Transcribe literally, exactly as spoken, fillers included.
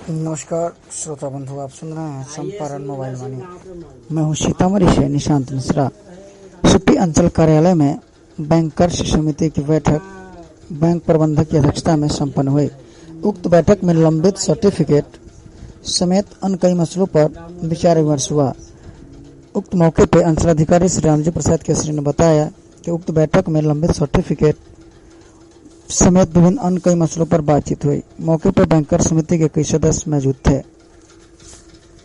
नमस्कार श्रोता बंधु, आप सुन रहे हैं चंपारण मोबाइल वाणी। मैं हूं सीतामढ़ी से निशांत मिश्रा। सुप्पी अंचल कार्यालय में बैंकर्स समिति की बैठक बैंक प्रबंधक की अध्यक्षता में संपन्न हुई। उक्त बैठक में लंबित सर्टिफिकेट समेत अन्य कई मसलों पर विचार विमर्श हुआ। उक्त मौके पर अंचलाधिकारी श्री रामजी प्रसाद केसरी ने बताया कि उक्त बैठक में लंबित सर्टिफिकेट समेत विभिन्न अन्य कई मसलों पर बातचीत हुई। मौके पर बैंकर समिति के कई सदस्य मौजूद थे।